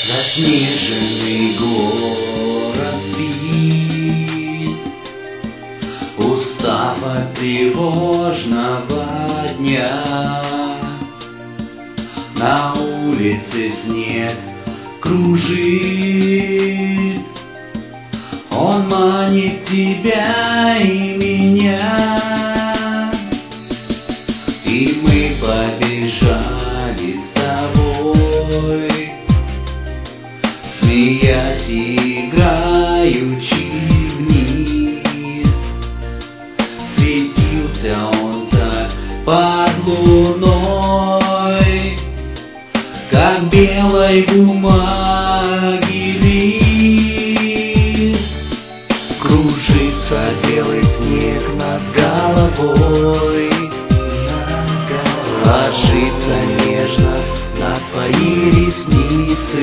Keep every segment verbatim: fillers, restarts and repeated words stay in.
Заснеженный город спит, устав от тревожного дня. На улице снег кружит, он манит тебя и меня. И мы побежали с тобой, смеясь и играючи вниз. Светился он так под луной, как белой бумаги лист. Кружится белый снег над головой, ложится нежно на твои ресницы.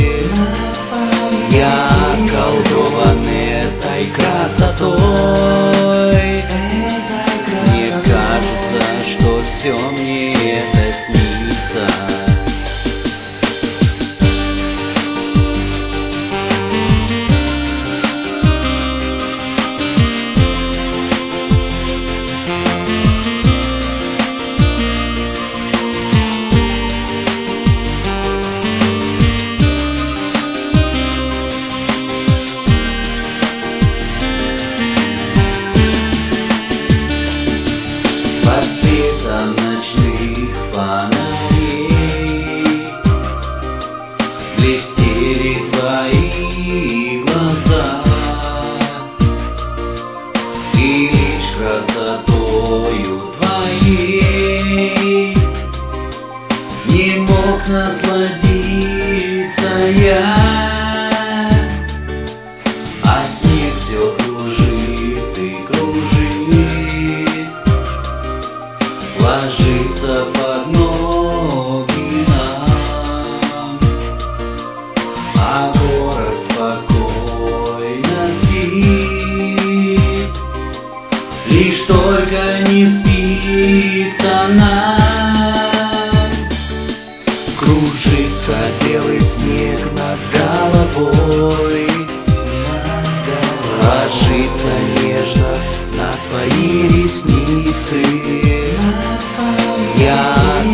Я околдован этой красотой. Мне кажется, что все мне это снится. Под светом ночных фонарей блестели твои глаза, и лишь красотою твоей не мог насладиться я. А снег все кружит и кружит, ложится под ноги нам, а город спокойно спит. Лишь только не спится нам. Кружится белый снег над головой, ложится нежно на твои ресницы. Я